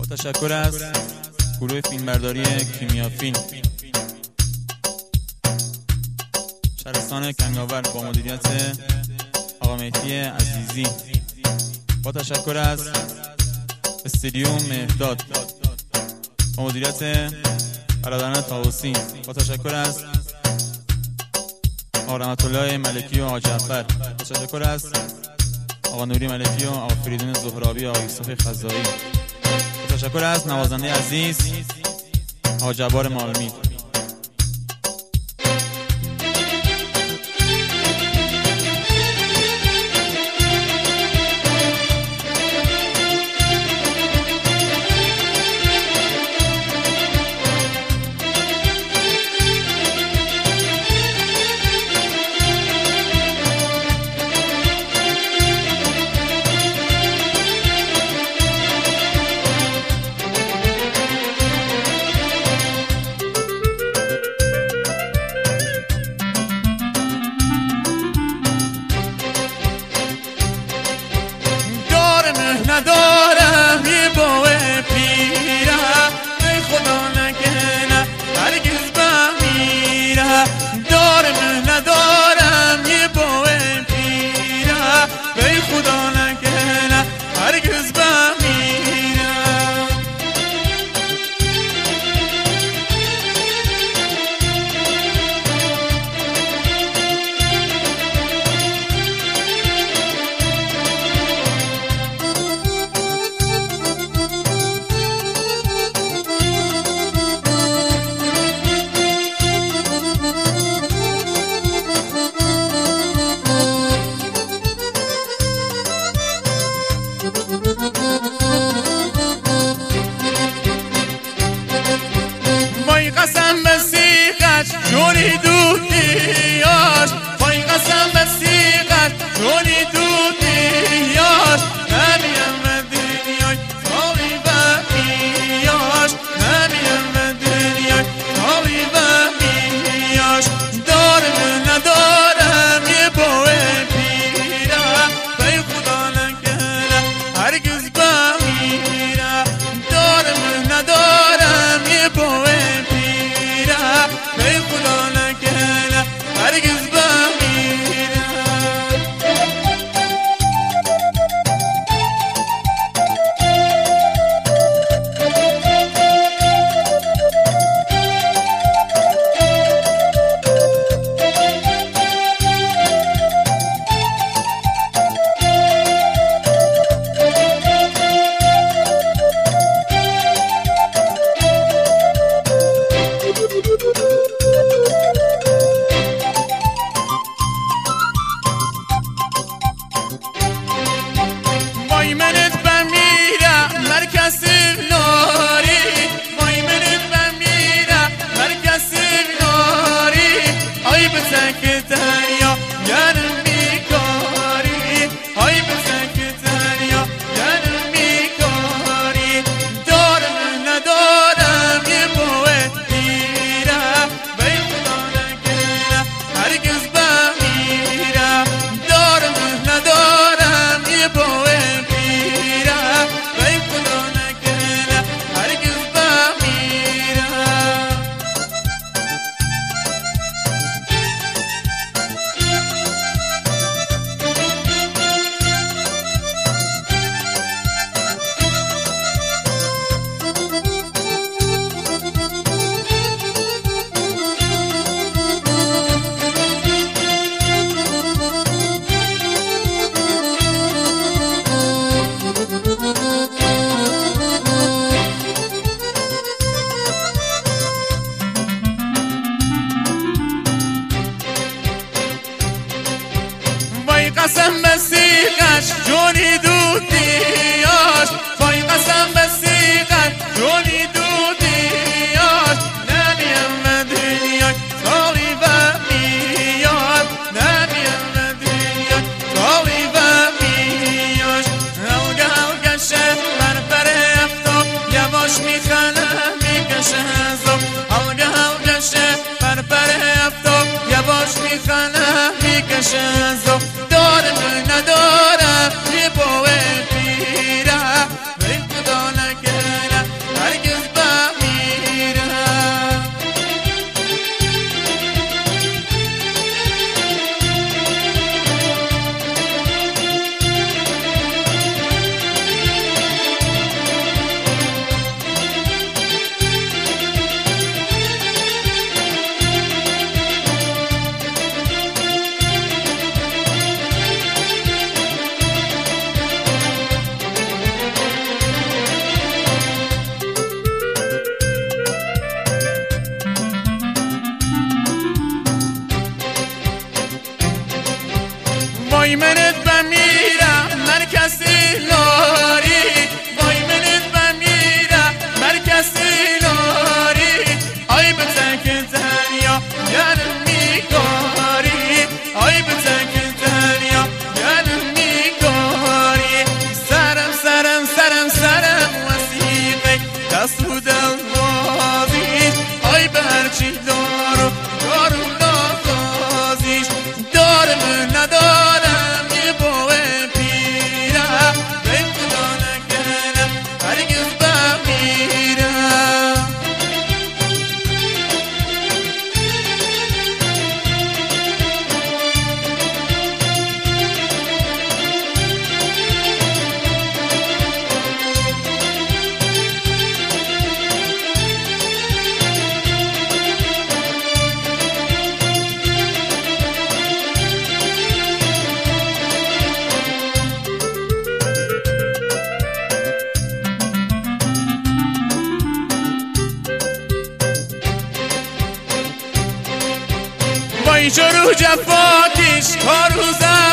تشکر از گروه فیلمبرداری کیمیا فیلم شهرستان کنگاور با مدیریت آقا مهدی عزیزی. با تشکر از استودیو مهداد با مدیریت برادران طاووسی. با تشکر از آقا رحمت الله ملکی و آقا جعفر. تشکر از آقا نوری ملکی و آقا فریدون زهرابی و آقا یوسف خزایی. تشکر از نوازنده عزیز آقا جبار مالمی. ندارم یه باوه پیره به خدا نکنه هرگز بمیره. دارم ندارم یه باوه پیره به خدا نکنه هرگز بمیره. وای قسم به سیغش جونی دوتیاش، وای قسم به سیغش جونی دوتیاش. نمیم به دنیای تاوی و میاش، نمیم به دنیای تاوی و میاش. دارم ندارم یه باوه پیره به خدا نکنه هرگز بمیره. دارم ندارم یه باوه به خدا نکنه هرگز بمیره. وای منت بمیره مرکز ناری، وای منت بمیره مرکز ناری. آی بزنک دریا گرم میکاری، آی بزنک دریا گرم میکاری. دارم ندارم یه باوه پیره به خدا نکنه هرگز بمیره. دارم ندارم یه باوه قسم به سیغش جونی دوتیاش، وای قسم به سیغش جونی دوتیاش. نمیم به دنیای تاوی و میاش، نمیم به دنیای تاوی و میاش. هلگه هلگشه بر پر افتاب یواش میخنه میکشه زب. هلگه هلگشه بر پر افتاب یواش میخنه میکشه زب. دارم ندارم یه باوه پیره به خدا نکنه وای منت بمیرم مرکزی لاری وای منت بمیرم مرکزی لاری آی بتک دنیا گلم میگاری آی بتک دنیا گلم میگاری سرم سرم سرم سرم وسیقه دست رو دل بازیش آی برچی دارو دارو نازیش دارم ندارم یه بوه پیرم به خدا نکنم هرگز بمیرم وای جرو جفاکش کارو زن